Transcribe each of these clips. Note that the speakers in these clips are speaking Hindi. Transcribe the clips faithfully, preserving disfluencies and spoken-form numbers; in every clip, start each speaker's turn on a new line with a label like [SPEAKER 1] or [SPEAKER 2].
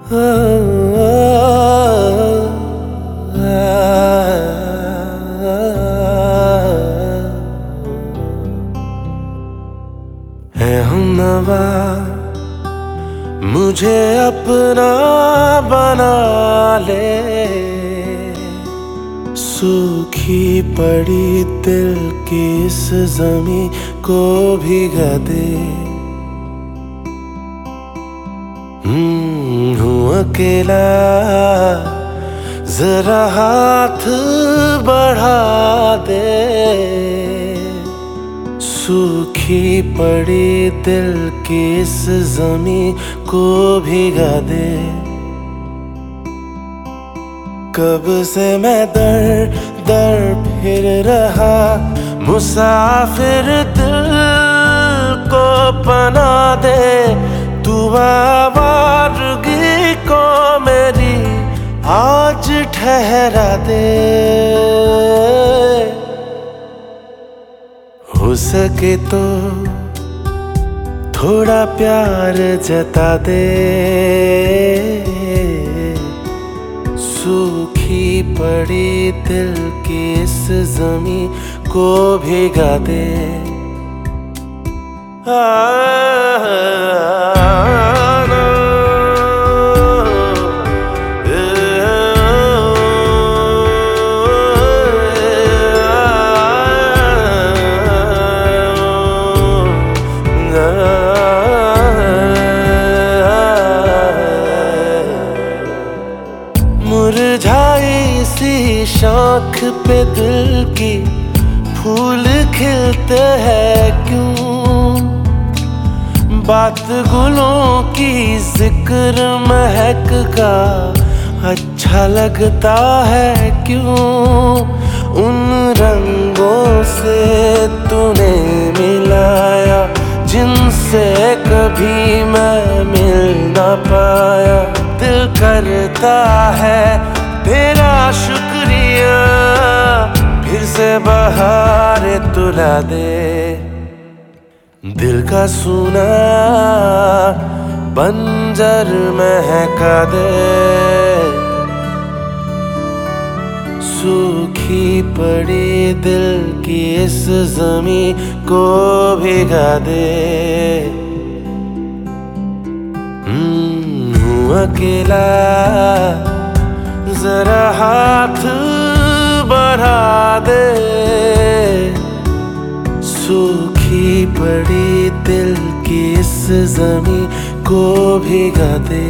[SPEAKER 1] है हमनवा मुझे अपना बना ले, सूखी पड़ी दिल की इस ज़मीं को भिगा दे। हम्म हूँ अकेला, जरा हाथ बढ़ा दे, सूखी पड़ी दिल की इस ज़मीं को भिगा दे। कब से मैं दर दर फिर रहा, मुसाफिर दिल को पना दे, तू आवारगी को मेरी आज ठहरा दे। हो सके तो थोड़ा प्यार जता दे, सूखी पड़ी दिल की इस ज़मीं को भिगा दे। आ, मुरझाई सी शाख पे दिल की फूल खिलते हैं क्यों, बात गुलों की जिक्र महक का अच्छा लगता है क्यों। उन रंगों से तूने मिलाया जिनसे कभी मैं मिल ना पाया, दिल करता है तेरा शुक्रिया, फिर से बहार तुला दे। दिल का सूना बंजर महका दे, सूखी पड़ी दिल की इस ज़मीं को भिगा दे। अकेला, जरा हाथ बढ़ा दे, सूखी पड़ी दिल की इस ज़मीं को भिगा दे।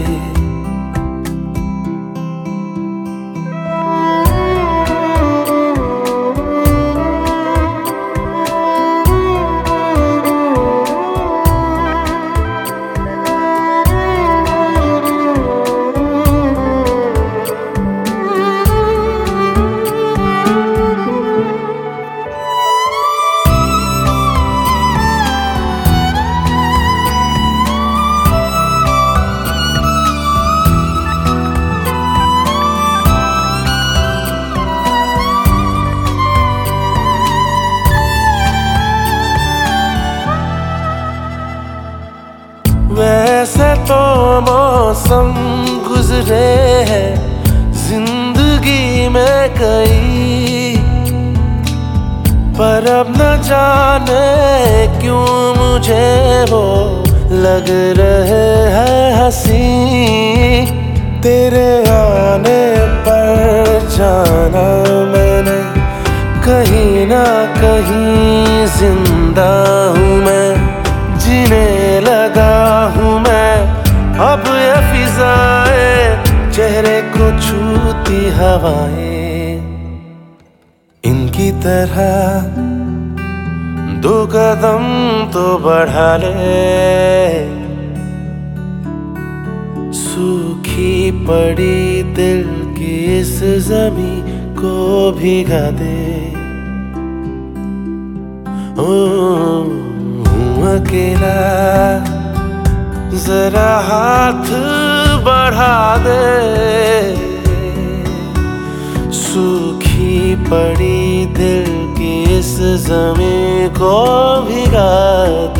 [SPEAKER 1] वैसे तो मौसम गुजरे हैं जिंदगी में कई, पर अब न जाने क्यों मुझे वो लग रहे हैं हंसी। तेरे आने पर जाना मैंने कहीं ना कहीं जिंदा हूँ मैं, जीने लगा हूँ मैं अब ये फिजाएं, चेहरे को छूती हवाएं। इनकी तरह दो कदम तो बढ़ा ले, सूखी पड़ी दिल की इस ज़मीं को भिगा दे। ओ अकेला, जरा हाथ बढ़ा दे, सूखी पड़ी दिल की इस ज़मीं को भिगा दे।